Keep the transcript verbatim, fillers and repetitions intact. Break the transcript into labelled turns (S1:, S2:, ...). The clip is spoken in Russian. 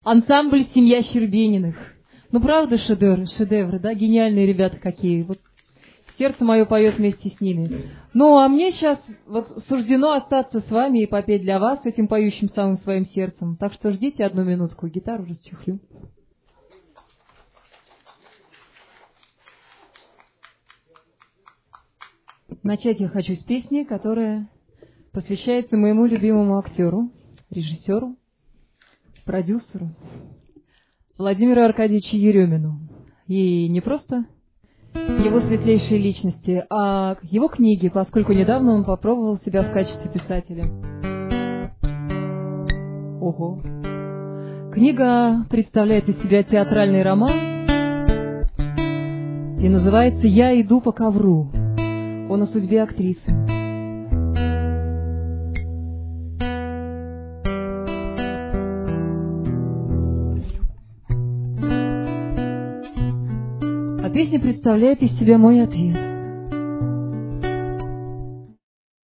S1: Ансамбль «Семья Щербининых». Ну, правда, шедевры, шедевры, да? Гениальные ребята какие. Вот сердце мое поет вместе с ними. Ну, а мне сейчас вот суждено остаться с вами и попеть для вас этим поющим самым своим сердцем. Так что ждите одну минутку, гитару расчехлю. Начать я хочу с песни, которая посвящается моему любимому актеру, режиссеру, продюсеру Владимиру Аркадьевичу Еремину. И не просто его светлейшей личности, а его книге, поскольку недавно он попробовал себя в качестве писателя. Ого! Книга представляет из себя театральный роман и называется «Я иду по ковру». Он о судьбе актрисы. А песня представляет из себя мой ответ.